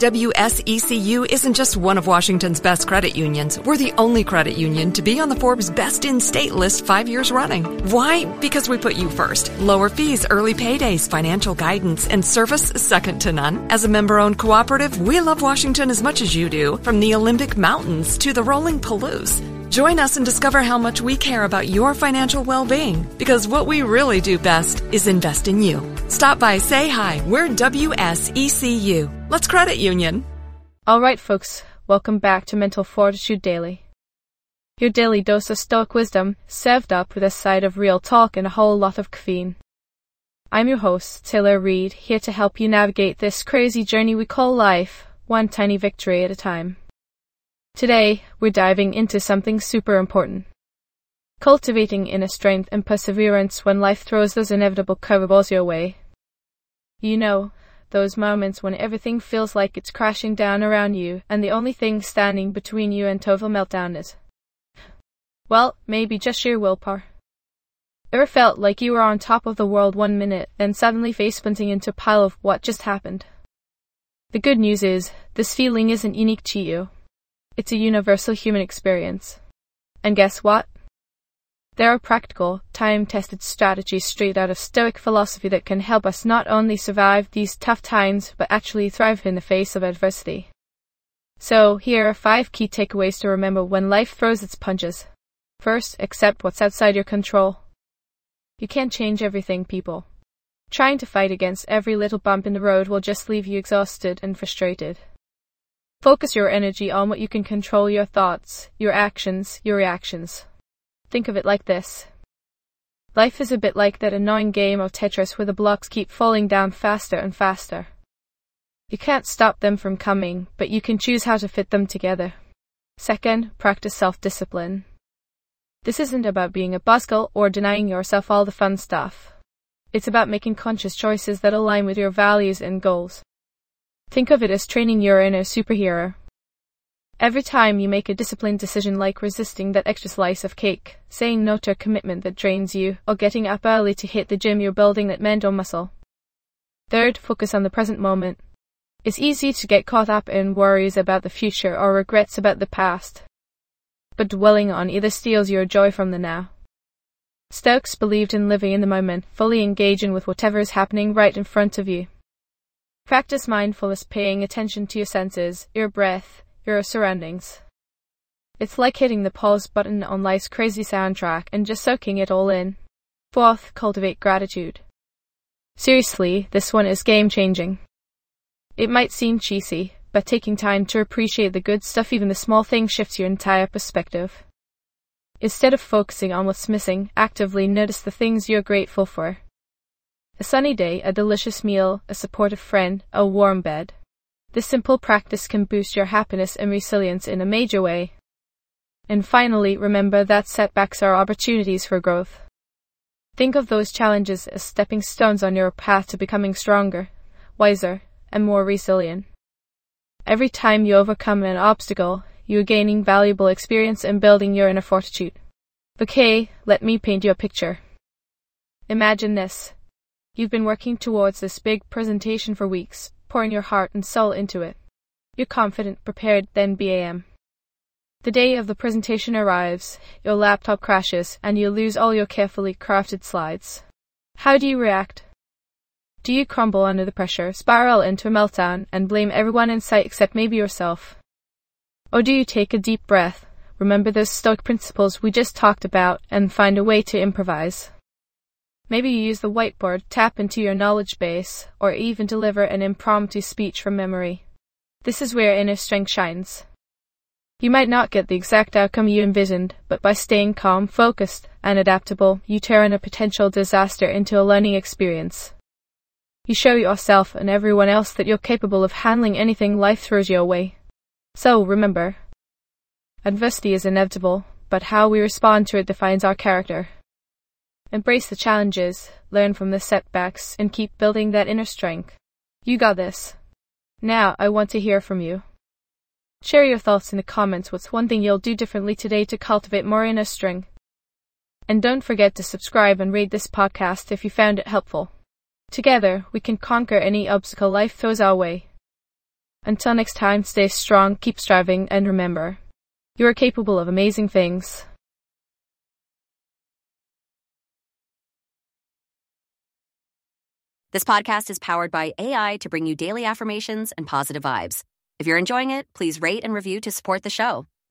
WSECU isn't just one of Washington's best credit unions. We're the only credit union to be on the Forbes Best in State list 5 years running. Why? Because we put you first. Lower fees, early paydays, financial guidance, and service second to none. As a member-owned cooperative, we love Washington as much as you do, from the Olympic Mountains to the rolling Palouse. Join us and discover how much we care about your financial well-being, because what we really do best is invest in you. Stop by, say hi. We're WSECU. Let's credit union. All right, folks. Welcome back to Mental Fortitude Daily. Your daily dose of stoic wisdom, served up with a side of real talk and a whole lot of caffeine. I'm your host, Taylor Reed, here to help you navigate this crazy journey we call life, one tiny victory at a time. Today, we're diving into something super important. Cultivating inner strength and perseverance when life throws those inevitable curveballs your way. You know, those moments when everything feels like it's crashing down around you and the only thing standing between you and total meltdown is, well, maybe just sheer willpower. Ever felt like you were on top of the world 1 minute and suddenly face-planting into a pile of what just happened? The good news is, this feeling isn't unique to you. It's a universal human experience. And guess what? There are practical, time-tested strategies straight out of Stoic philosophy that can help us not only survive these tough times, but actually thrive in the face of adversity. So, here are 5 key takeaways to remember when life throws its punches. First, accept what's outside your control. You can't change everything, people. Trying to fight against every little bump in the road will just leave you exhausted and frustrated. Focus your energy on what you can control: your thoughts, your actions, your reactions. Think of it like this. Life is a bit like that annoying game of Tetris where the blocks keep falling down faster and faster. You can't stop them from coming, but you can choose how to fit them together. Second, practice self-discipline. This isn't about being a buzzkill or denying yourself all the fun stuff. It's about making conscious choices that align with your values and goals. Think of it as training your inner superhero. Every time you make a disciplined decision like resisting that extra slice of cake, saying no to a commitment that drains you, or getting up early to hit the gym, you're building that mental muscle. Third, focus on the present moment. It's easy to get caught up in worries about the future or regrets about the past. But dwelling on either steals your joy from the now. Stoics believed in living in the moment, fully engaging with whatever is happening right in front of you. Practice mindfulness, paying attention to your senses, your breath, your surroundings. It's like hitting the pause button on life's crazy soundtrack and just soaking it all in. Fourth, cultivate gratitude. Seriously, this one is game-changing. It might seem cheesy, but taking time to appreciate the good stuff, even the small things, shifts your entire perspective. Instead of focusing on what's missing, actively notice the things you're grateful for. A sunny day, a delicious meal, a supportive friend, a warm bed. This simple practice can boost your happiness and resilience in a major way. And finally, remember that setbacks are opportunities for growth. Think of those challenges as stepping stones on your path to becoming stronger, wiser, and more resilient. Every time you overcome an obstacle, you are gaining valuable experience and building your inner fortitude. Okay, let me paint you a picture. Imagine this. You've been working towards this big presentation for weeks, pouring your heart and soul into it. You're confident, prepared, then bam. The day of the presentation arrives, your laptop crashes, and you lose all your carefully crafted slides. How do you react? Do you crumble under the pressure, spiral into a meltdown, and blame everyone in sight except maybe yourself? Or do you take a deep breath, remember those Stoic principles we just talked about, and find a way to improvise? Maybe you use the whiteboard, tap into your knowledge base, or even deliver an impromptu speech from memory. This is where inner strength shines. You might not get the exact outcome you envisioned, but by staying calm, focused, and adaptable, you turn a potential disaster into a learning experience. You show yourself and everyone else that you're capable of handling anything life throws your way. So remember, adversity is inevitable, but how we respond to it defines our character. Embrace the challenges, learn from the setbacks, and keep building that inner strength. You got this. Now, I want to hear from you. Share your thoughts in the comments. What's one thing you'll do differently today to cultivate more inner strength? And don't forget to subscribe and rate this podcast if you found it helpful. Together, we can conquer any obstacle life throws our way. Until next time, stay strong, keep striving, and remember, you are capable of amazing things. This podcast is powered by AI to bring you daily affirmations and positive vibes. If you're enjoying it, please rate and review to support the show.